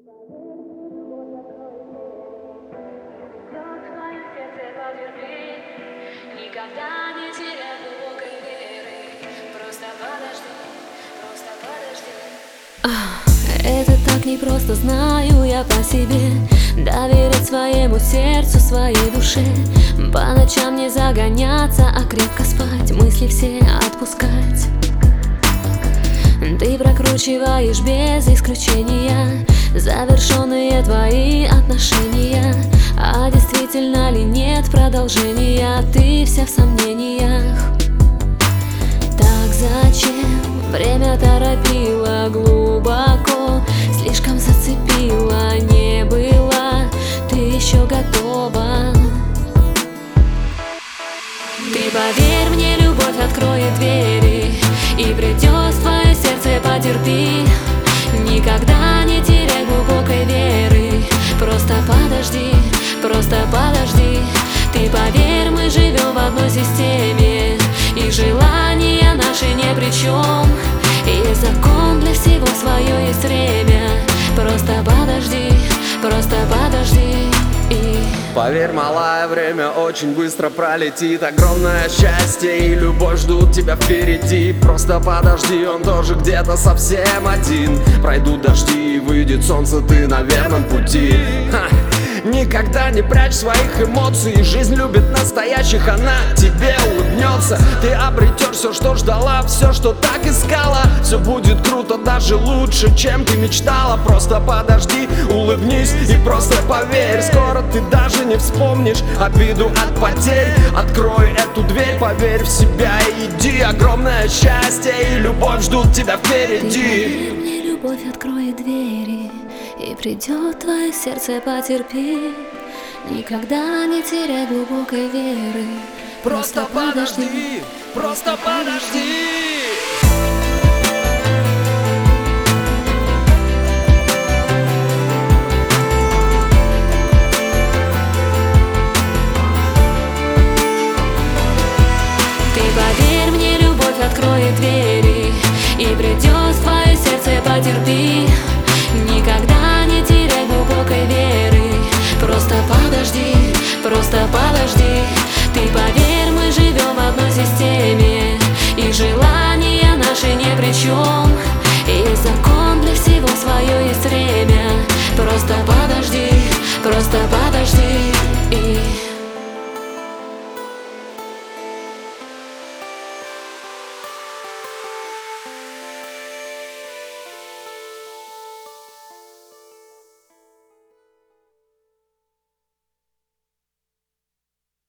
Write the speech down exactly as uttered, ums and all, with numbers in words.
Никогда не теряй глубокой веры. Просто подожди, просто подожди. Это так непросто, знаю я по себе. Доверять своему сердцу, своей душе. По ночам не загоняться, а крепко спать. Мысли все отпускать. Ты прокручиваешь без исключения завершенные твои отношения. А действительно ли нет продолжения? Ты вся в сомнениях. Так зачем время торопило глубоко, слишком зацепило, не было ты еще готова. Ты поверь мне, любовь откроет двери и придет в твое сердце, потерпи. Никогда не теряй глубокой веры. Просто подожди, просто подожди. Ты поверь, мы живем в одной системе, и желания наши ни при чем. Есть закон для всего свое, есть время. Просто подожди, просто подожди. И... Поверь, малая, время очень быстро пролетит. Огромное счастье и любовь ждут тебя впереди. Просто подожди, он тоже где-то совсем один. Пройдут дожди и выйдет солнце, ты на верном пути. Ха! Никогда не прячь своих эмоций. Жизнь любит настоящих, она тебе улыбнется. Ты обретешь все, что ждала, все, что так искала. Все будет круто, даже лучше, чем ты мечтала. Просто подожди, улыбнись и просто поверь. Скоро ты даже не вспомнишь обиду от потерь. Открой эту дверь, поверь в себя и иди. Огромное счастье и любовь ждут тебя впереди. Ты поверь мне, любовь откроет двери, и придет твое сердце, потерпи. Никогда не теряй глубокой веры. Просто подожди, просто подожди. Ты поверь мне, любовь откроет двери, и придет в твое сердце, потерпи. Никогда не теряй глубокой веры. Просто подожди, просто подожди. Ты поверь, мы живем в одной системе, и желания наши ни при чем. Есть закон для всего свое, есть время.